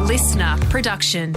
listener production.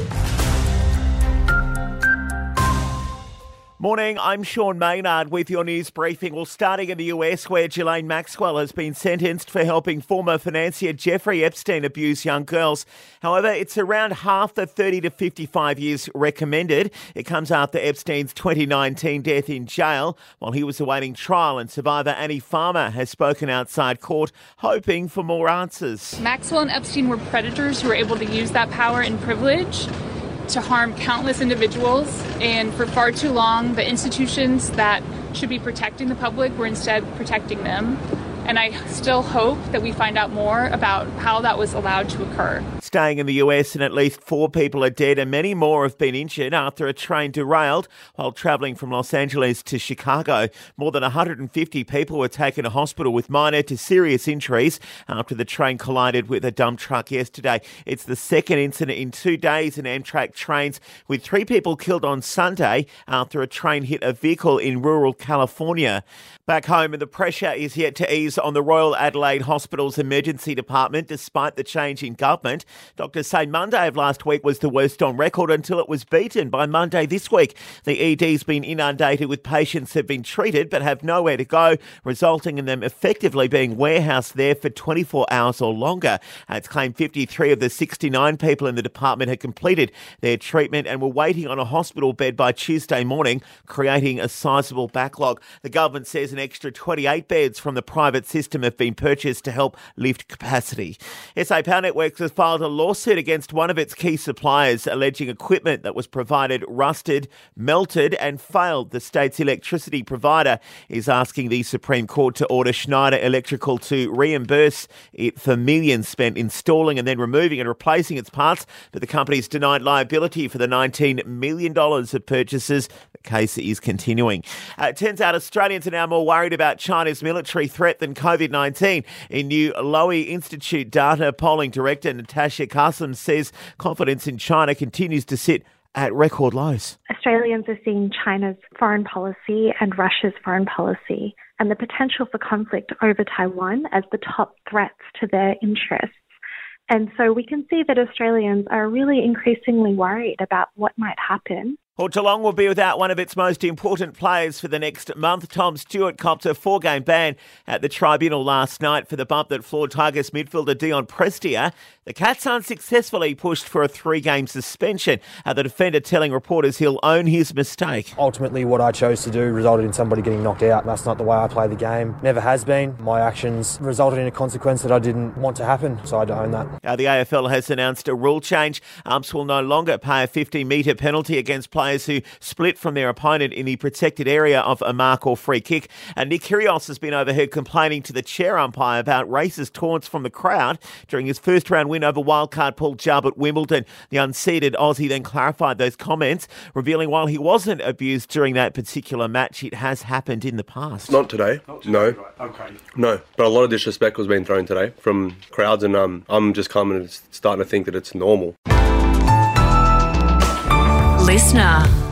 Morning, I'm Sean Maynard with your news briefing. Well, starting in the US, where Ghislaine Maxwell has been sentenced for helping former financier Jeffrey Epstein abuse young girls. However, it's around half the 30 to 55 years recommended. It comes after Epstein's 2019 death in jail while he was awaiting trial, and survivor Annie Farmer has spoken outside court, hoping for more answers. Maxwell and Epstein were predators who were able to use that power and privilege to harm countless individuals, and for far too long, the institutions that should be protecting the public were instead protecting them. And I still hope that we find out more about how that was allowed to occur. Staying in the US, and at least 4 people are dead and many more have been injured after a train derailed while travelling from Los Angeles to Chicago. More than 150 people were taken to hospital with minor to serious injuries after the train collided with a dump truck yesterday. It's the second incident in 2 days in Amtrak trains, with 3 people killed on Sunday after a train hit a vehicle in rural California. Back home, and the pressure is yet to ease on the Royal Adelaide Hospital's emergency department despite the change in government. Doctors say Monday of last week was the worst on record until it was beaten by Monday this week. The ED's been inundated with patients who have been treated but have nowhere to go, resulting in them effectively being warehoused there for 24 hours or longer. It's claimed 53 of the 69 people in the department had completed their treatment and were waiting on a hospital bed by Tuesday morning, creating a sizable backlog. The government says an extra 28 beds from the private system have been purchased to help lift capacity. SA Power Networks has filed a lawsuit against one of its key suppliers, alleging equipment that was provided rusted, melted and failed. The state's electricity provider is asking the Supreme Court to order Schneider Electrical to reimburse it for millions spent installing and then removing and replacing its parts, but the company's denied liability for the $19 million of purchases. The case is continuing. It turns out Australians are now more worried about China's military threat than COVID-19. In new Lowy Institute data, polling director Natasha Kassem says confidence in China continues to sit at record lows. Australians are seeing China's foreign policy and Russia's foreign policy and the potential for conflict over Taiwan as the top threats to their interests. And so we can see that Australians are really increasingly worried about what might happen. Well, Geelong will be without one of its most important players for the next month. Tom Stewart copped a 4-game ban at the tribunal last night for the bump that floored Tigers midfielder Dion Prestia. The Cats unsuccessfully pushed for a 3-game suspension. The defender telling reporters he'll own his mistake. Ultimately, what I chose to do resulted in somebody getting knocked out. That's not the way I play the game. Never has been. My actions resulted in a consequence that I didn't want to happen, so I had to own that. The AFL has announced a rule change. Umps will no longer pay a 50-metre penalty against players who split from their opponent in the protected area of a mark or free kick. And Nick Kyrgios has been overheard complaining to the chair umpire about racist taunts from the crowd during his first-round win over wildcard Paul Jubb at Wimbledon. The unseeded Aussie then clarified those comments, revealing while he wasn't abused during that particular match, it has happened in the past. Not today, no. Okay. No, but a lot of disrespect was being thrown today from crowds, and I'm just starting to think that it's normal. Listener.